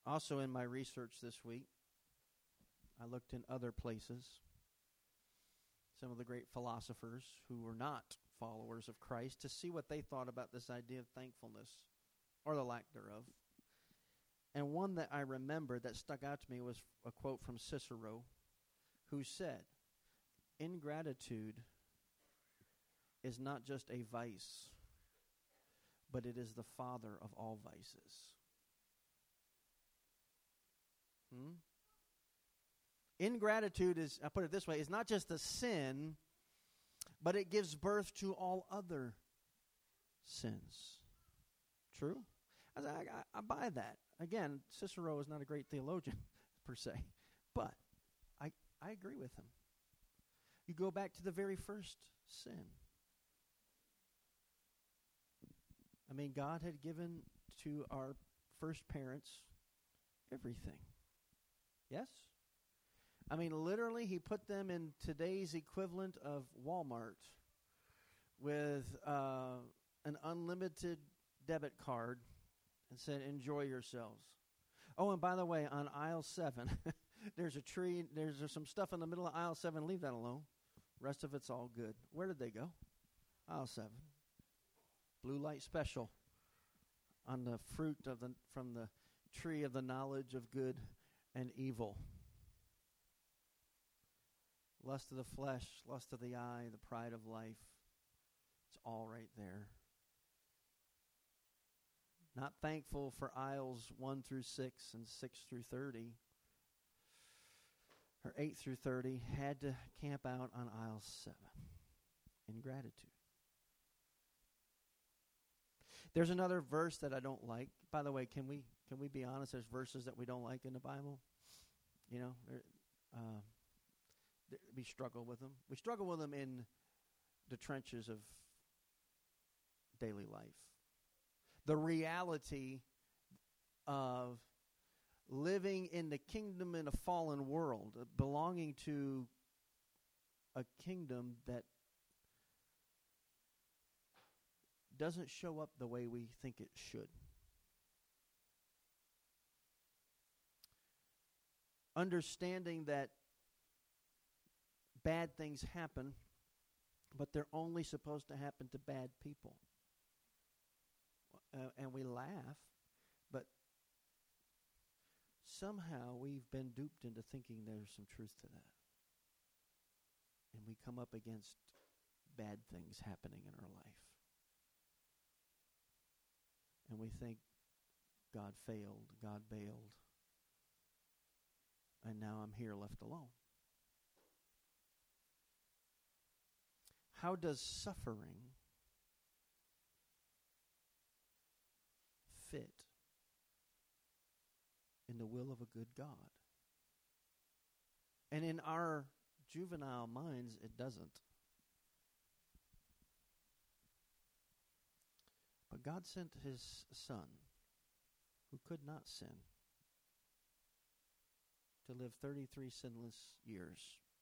Also, in my research this week, I looked in other places. Some of the great philosophers who were not followers of Christ to see what they thought about this idea of thankfulness, or the lack thereof. And one that I remembered that stuck out to me was a quote from Cicero, who said, "Ingratitude is not just a vice, but it is the father of all vices." Ingratitude is, I put it this way, is not just a sin, but it gives birth to all other sins. True? I buy that. Again, Cicero is not a great theologian, per se, but I agree with him. You go back to the very first sin. I mean, God had given to our first parents everything. Yes? I mean, literally, he put them in today's equivalent of Walmart with an unlimited debit card and said, "Enjoy yourselves." Oh, and by the way, on aisle 7, there's a tree, there's some stuff in the middle of aisle 7. Leave that alone. Rest of it's all good. Where did they go? Aisle 7. Blue light special on the fruit from the tree of the knowledge of good and evil. Lust of the flesh, lust of the eye, the pride of life. It's all right there. Not thankful for aisles 1 through 6 and 6 through 30. Or 8 through 30. Had to camp out on aisle 7. Ingratitude. There's another verse that I don't like. By the way, can we be honest? There's verses that we don't like in the Bible. You know, we struggle with them. We struggle with them in the trenches of daily life. The reality of living in the kingdom in a fallen world, belonging to a kingdom that doesn't show up the way we think it should. Understanding that bad things happen, but they're only supposed to happen to bad people. And we laugh, but somehow we've been duped into thinking there's some truth to that. And we come up against bad things happening in our life. And we think God failed, God bailed, and now I'm here left alone. How does suffering fit in the will of a good God? And in our juvenile minds, it doesn't. But God sent his Son, who could not sin, to live 33 sinless years.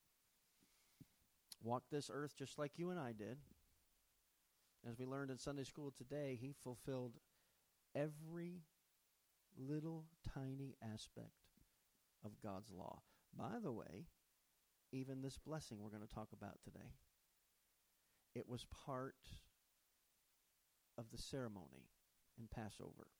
Walked this earth just like you and I did. As we learned in Sunday school today, he fulfilled every little tiny aspect of God's law. By the way, even this blessing we're going to talk about today, it was part of the ceremony in Passover.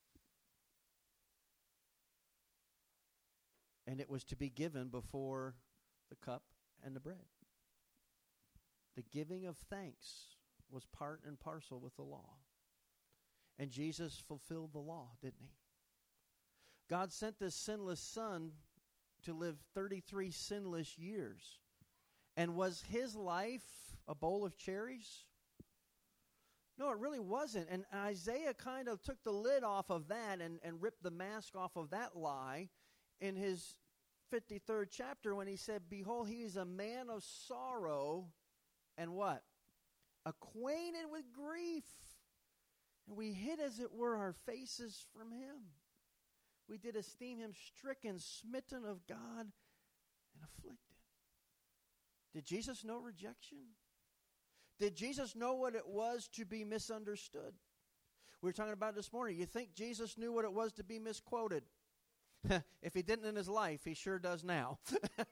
And it was to be given before the cup and the bread. The giving of thanks was part and parcel with the law. And Jesus fulfilled the law, didn't he? God sent this sinless Son to live 33 sinless years. And was his life a bowl of cherries? No, it really wasn't. And Isaiah kind of took the lid off of that and ripped the mask off of that lie in his 53rd chapter when he said, "Behold, he is a man of sorrow," and what? "Acquainted with grief. And we hid, as it were, our faces from him. We did esteem him stricken, smitten of God, and afflicted." Did Jesus know rejection? Did Jesus know what it was to be misunderstood? We were talking about it this morning. You think Jesus knew what it was to be misquoted? If he didn't in his life, he sure does now.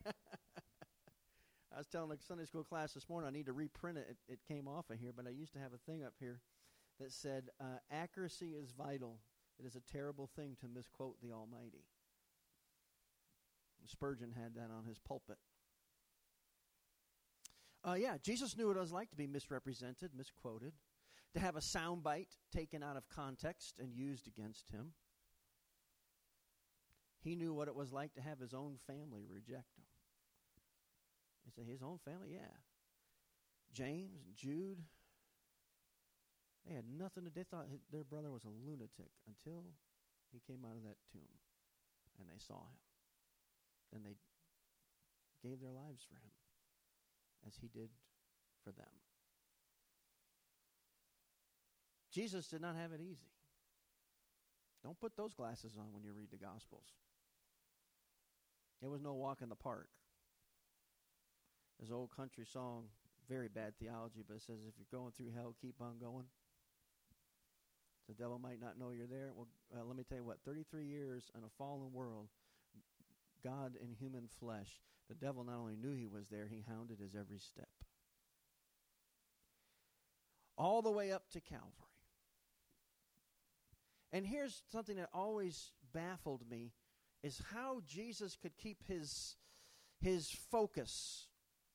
I was telling a Sunday school class this morning, I need to reprint it. It came off of here, but I used to have a thing up here that said, accuracy is vital. It is a terrible thing to misquote the Almighty. Spurgeon had that on his pulpit. Jesus knew what it was like to be misrepresented, misquoted, to have a soundbite taken out of context and used against him. He knew what it was like to have his own family reject him. You say, his own family? Yeah. James and Jude, they had nothing to do. They thought their brother was a lunatic until he came out of that tomb and they saw him. Then they gave their lives for him as he did for them. Jesus did not have it easy. Don't put those glasses on when you read the Gospels. It was no walk in the park. There's an old country song, very bad theology, but it says, if you're going through hell, keep on going. The devil might not know you're there. Well, let me tell you what, 33 years in a fallen world, God in human flesh, the devil not only knew he was there, he hounded his every step. All the way up to Calvary. And here's something that always baffled me, is how Jesus could keep his focus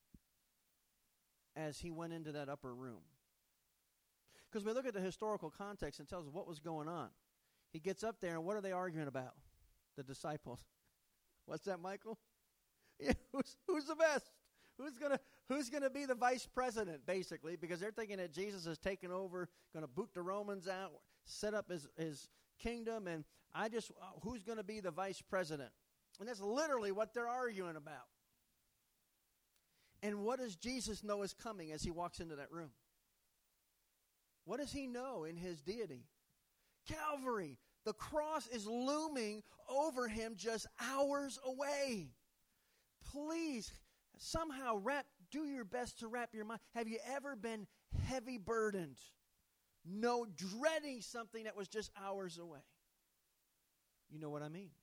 as he went into that upper room. Because we look at the historical context and tells us what was going on. He gets up there, and what are they arguing about? The disciples. What's that, Michael? Yeah, who's the best? Who's gonna be the vice president, basically, because they're thinking that Jesus is taking over, going to boot the Romans out, set up his kingdom, and who's going to be the vice president? And that's literally what they're arguing about. And what does Jesus know is coming as he walks into that room? What does he know in his deity? Calvary. The cross is looming over him just hours away. Please, somehow do your best to wrap your mind. Have you ever been heavy burdened? No, dreading something that was just hours away. You know what I mean?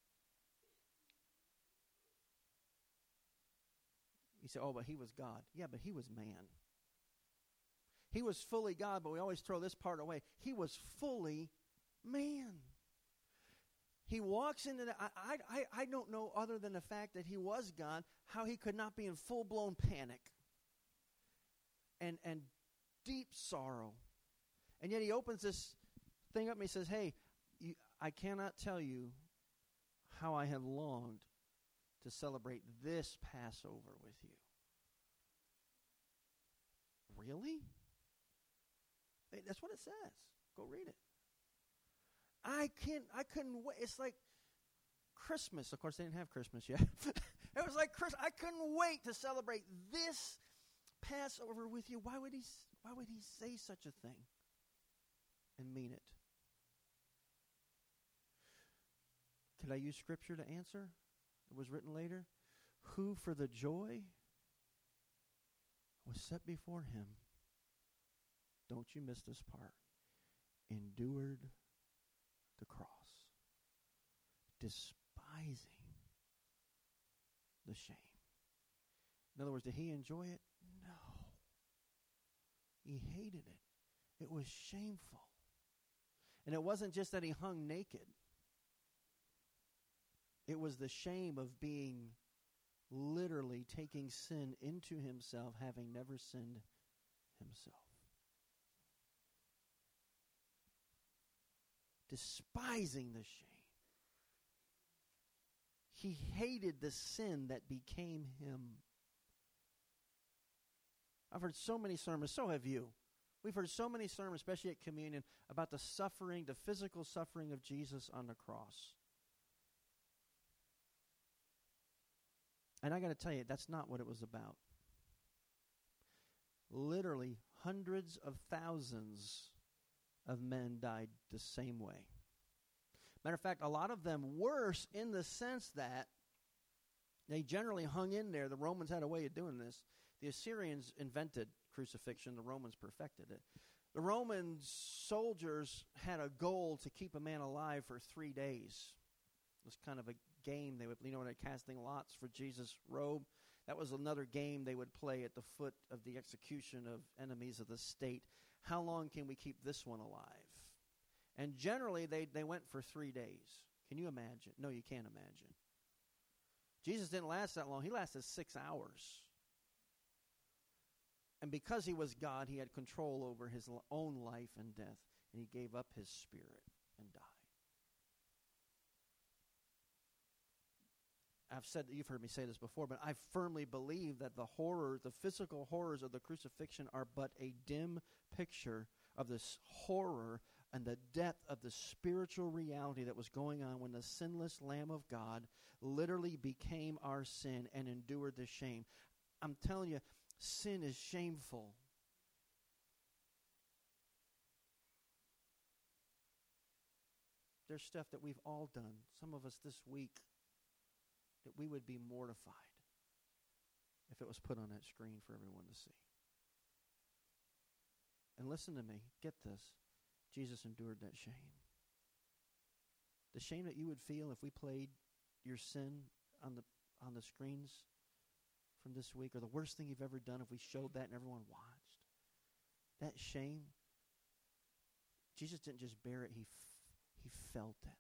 You say, oh, but he was God. Yeah, but he was man. He was fully God, but we always throw this part away. He was fully man. He walks into the, I don't know, other than the fact that he was God, how he could not be in full-blown panic and deep sorrow. And yet he opens this thing up and he says, hey, I cannot tell you how I have longed to celebrate this Passover with you. Really? That's what it says. Go read it. I couldn't wait. It's like Christmas. Of course, they didn't have Christmas yet. It was like Christmas. I couldn't wait to celebrate this Passover with you. Why would he say such a thing and mean it? Could I use Scripture to answer? It was written later. Who for the joy was set before him, don't you miss this part, endured the cross, despising the shame. In other words, did he enjoy it? No. He hated it. It was shameful. And it wasn't just that he hung naked. It was the shame of being literally taking sin into himself, having never sinned himself. Despising the shame. He hated the sin that became him. I've heard so many sermons, so have you. We've heard so many sermons, especially at communion, about the suffering, the physical suffering of Jesus on the cross. And I got to tell you, that's not what it was about. Literally, hundreds of thousands of men died the same way. Matter of fact, a lot of them worse in the sense that they generally hung in there. The Romans had a way of doing this. The Assyrians invented crucifixion. The Romans perfected it. The Roman soldiers had a goal to keep a man alive for 3 days. was kind of a game. They would, when they're casting lots for Jesus' robe, that was another game they would play at the foot of the execution of enemies of the state. How long can we keep this one alive? And generally, they went for 3 days. Can you imagine? No, you can't imagine. Jesus didn't last that long. He lasted 6 hours. And because he was God, he had control over his own life and death. And he gave up his spirit and died. I've said, you've heard me say this before, but I firmly believe that the physical horrors of the crucifixion are but a dim picture of this horror and the depth of the spiritual reality that was going on when the sinless Lamb of God literally became our sin and endured the shame. I'm telling you, sin is shameful. There's stuff that we've all done, some of us this week, that we would be mortified if it was put on that screen for everyone to see. And listen to me, get this. Jesus endured that shame. The shame that you would feel if we played your sin on the screens from this week, or the worst thing you've ever done if we showed that and everyone watched. That shame, Jesus didn't just bear it, he felt it.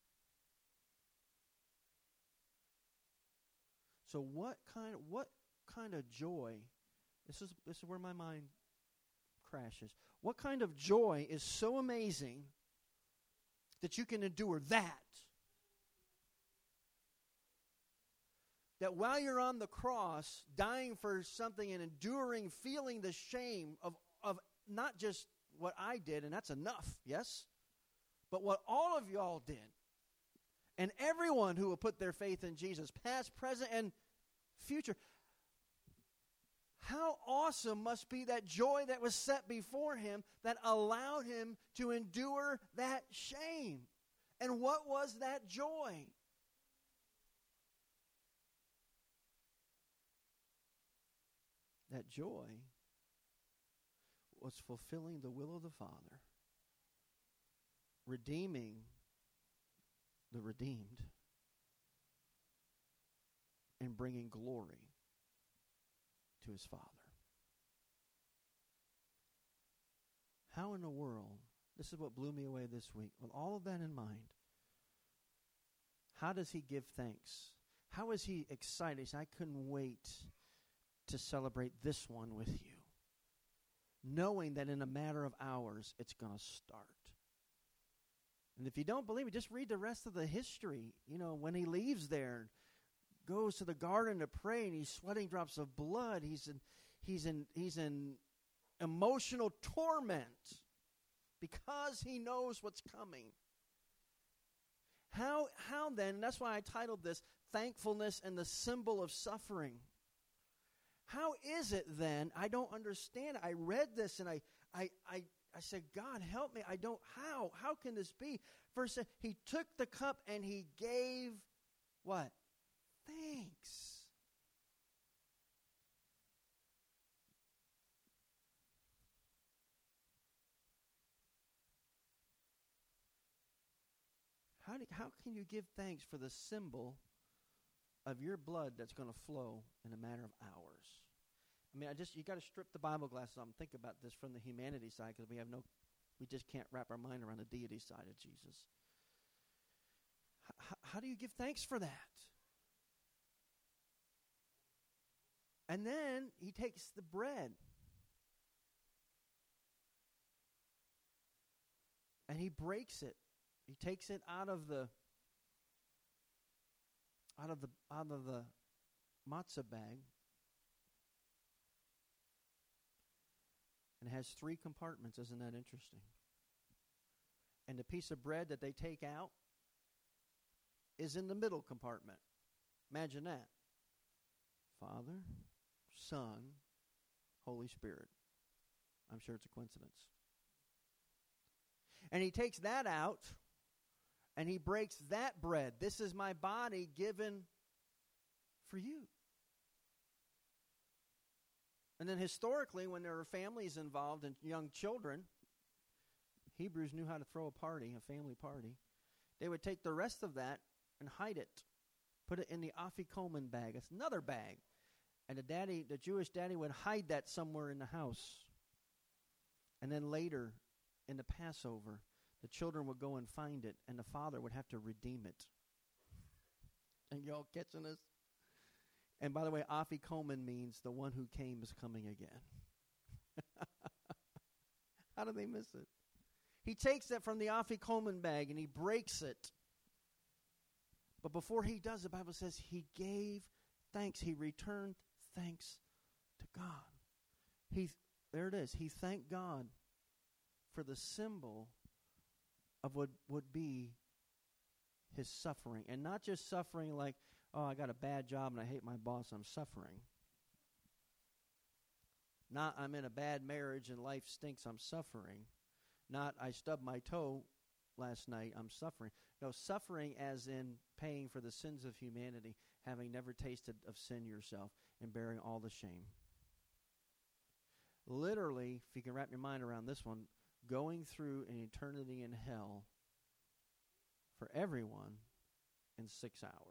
So what kind of joy, this is where my mind crashes. What kind of joy is so amazing that you can endure that? That while you're on the cross, dying for something and enduring, feeling the shame of not just what I did, and that's enough, yes? But what all of y'all did. And everyone who will put their faith in Jesus, past, present, and future. How awesome must be that joy that was set before him that allowed him to endure that shame. And what was that joy? That joy was fulfilling the will of the Father, redeeming the redeemed, and bringing glory to his Father. How in the world, this is what blew me away this week, with all of that in mind, how does he give thanks? How is he excited? He said, I couldn't wait to celebrate this one with you, knowing that in a matter of hours it's going to start. And if you don't believe me, just read the rest of the history. You know, when he leaves there, goes to the garden to pray, and he's sweating drops of blood. He's in emotional torment because he knows what's coming. How then, and that's why I titled this, Thankfulness and the Symbol of Suffering. How is it then? I don't understand. I read this and I said, God, help me. I don't, how can this be? First, he took the cup and he gave what? Thanks. How can you give thanks for the symbol of your blood that's going to flow in a matter of hours? I mean, you got to strip the Bible glasses off and think about this from the humanity side, because we just can't wrap our mind around the deity side of Jesus. How do you give thanks for that? And then he takes the bread and he breaks it. He takes it out of the matzah bag, and it has 3 compartments. Isn't that interesting? And the piece of bread that they take out is in the middle compartment. Imagine that. Father, Son, Holy Spirit. I'm sure it's a coincidence. And he takes that out, and he breaks that bread. This is my body given for you. And then historically, when there were families involved and young children, Hebrews knew how to throw a party, a family party. They would take the rest of that and hide it. Put it in the afikomen bag. It's another bag. And the Jewish daddy would hide that somewhere in the house. And then later, in the Passover, the children would go and find it, and the father would have to redeem it. And y'all catching this? And by the way, afikomen means the one who came is coming again. How do they miss it? He takes it from the afikomen bag and he breaks it. But before he does, the Bible says he gave thanks. He returned thanks to God. There it is. He thanked God for the symbol of what would be his suffering. And not just suffering like, oh, I got a bad job and I hate my boss, I'm suffering. Not I'm in a bad marriage and life stinks, I'm suffering. Not I stubbed my toe last night, I'm suffering. No, suffering as in paying for the sins of humanity, having never tasted of sin yourself, and bearing all the shame. Literally, if you can wrap your mind around this one, going through an eternity in hell for everyone in 6 hours.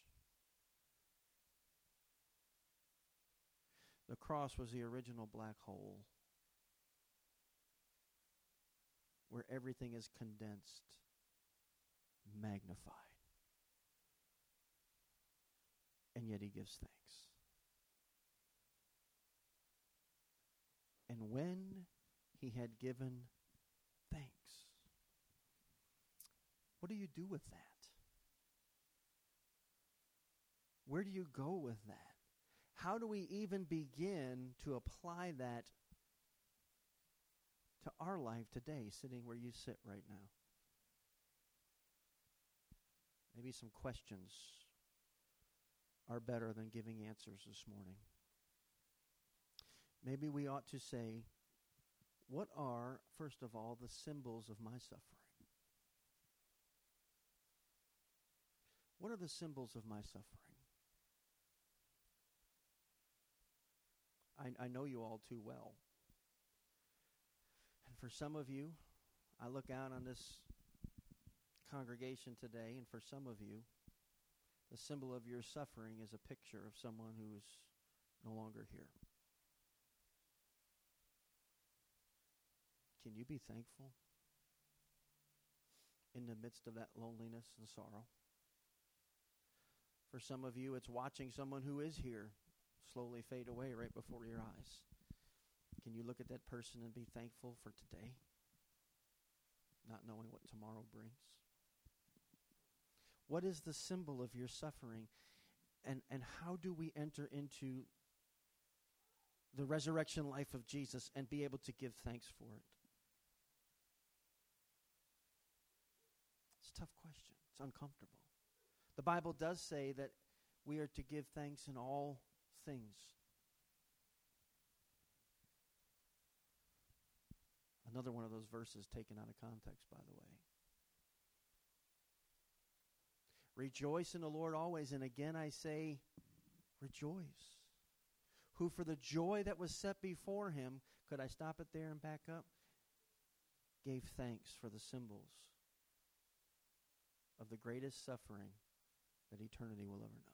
The cross was the original black hole where everything is condensed, magnified. And yet he gives thanks. And when he had given thanks, what do you do with that? Where do you go with that? How do we even begin to apply that to our life today, sitting where you sit right now? Maybe some questions are better than giving answers this morning. Maybe we ought to say, what are, first of all, the symbols of my suffering? What are the symbols of my suffering? I know you all too well. And for some of you, I look out on this congregation today, and for some of you, the symbol of your suffering is a picture of someone who is no longer here. Can you be thankful in the midst of that loneliness and sorrow? For some of you, it's watching someone who is here slowly fade away right before your eyes. Can you look at that person and be thankful for today, not knowing what tomorrow brings? What is the symbol of your suffering, and how do we enter into the resurrection life of Jesus and be able to give thanks for it? It's a tough question. It's uncomfortable. The Bible does say that we are to give thanks in all things. Another one of those verses taken out of context, by the way. Rejoice in the Lord always, and again I say, rejoice. Who for the joy that was set before him, could I stop it there and back up? Gave thanks for the symbols of the greatest suffering that eternity will ever know.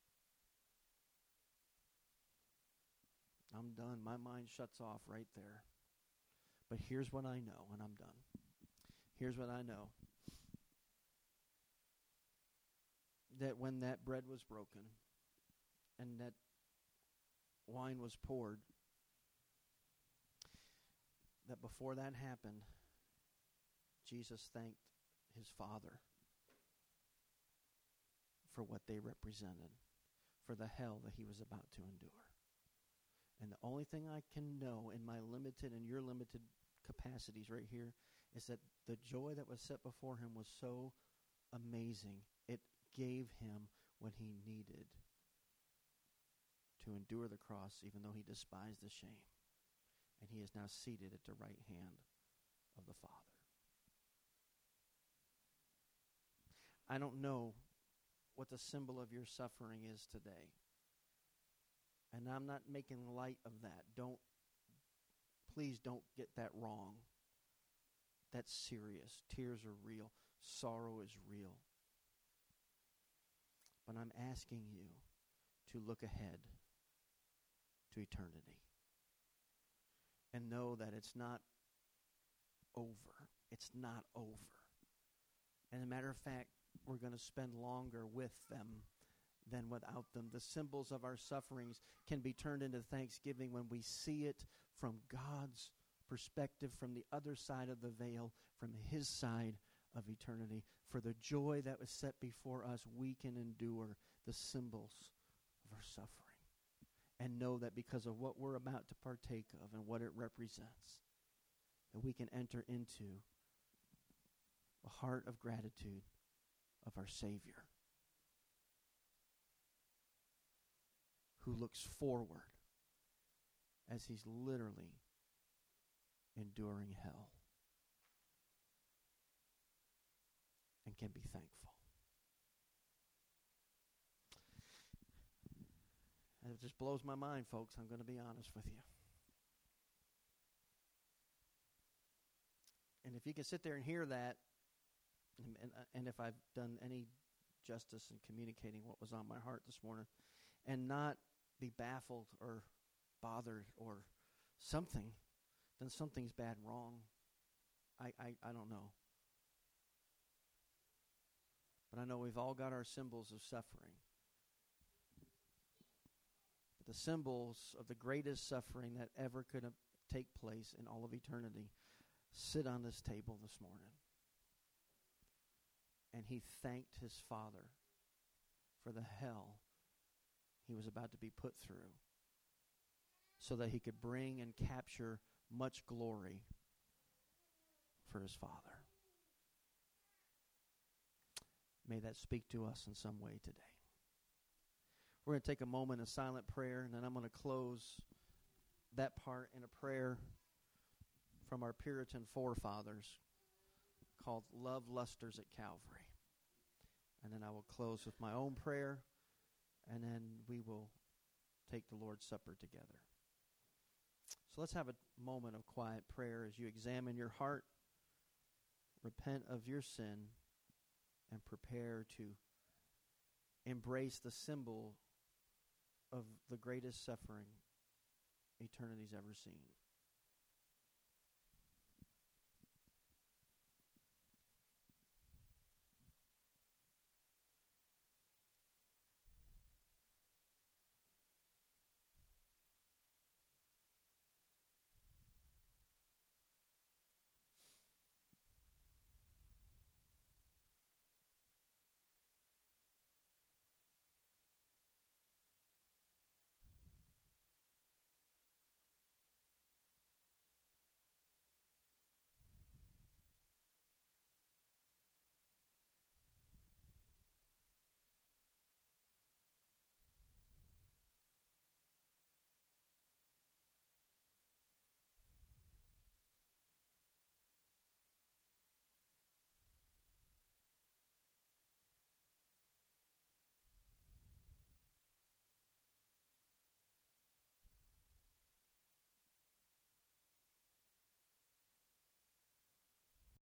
I'm done. My mind shuts off right there. But here's what I know, and I'm done. Here's what I know. That when that bread was broken and that wine was poured, that before that happened, Jesus thanked his Father for what they represented, for the hell that he was about to endure. And the only thing I can know in my limited and your limited capacities right here is that the joy that was set before him was so amazing. It gave him what he needed to endure the cross, even though he despised the shame. And he is now seated at the right hand of the Father. I don't know what the symbol of your suffering is today. And I'm not making light of that. Please don't get that wrong. That's serious. Tears are real. Sorrow is real. But I'm asking you to look ahead to eternity and know that it's not over. It's not over. And as a matter of fact, we're going to spend longer with them than without them. The symbols of our sufferings can be turned into thanksgiving when we see it from God's perspective, from the other side of the veil, from His side of eternity. For the joy that was set before us, we can endure the symbols of our suffering and know that because of what we're about to partake of and what it represents, that we can enter into a heart of gratitude of our Savior, who looks forward as He's literally enduring hell and can be thankful. And it just blows my mind, folks. I'm going to be honest with you. And if you can sit there and hear that, and if I've done any justice in communicating what was on my heart this morning, and not be baffled or bothered or something, then something's bad and wrong. I don't know. But I know we've all got our symbols of suffering. The symbols of the greatest suffering that ever could take place in all of eternity sit on this table this morning. And he thanked his Father for the hell he was about to be put through so that he could bring and capture much glory for his Father. May that speak to us in some way today. We're going to take a moment of silent prayer, and then I'm going to close that part in a prayer from our Puritan forefathers called Love Lusters at Calvary. And then I will close with my own prayer, and then we will take the Lord's Supper together. So let's have a moment of quiet prayer as you examine your heart, repent of your sin, and prepare to embrace the symbol of the greatest suffering eternity's ever seen.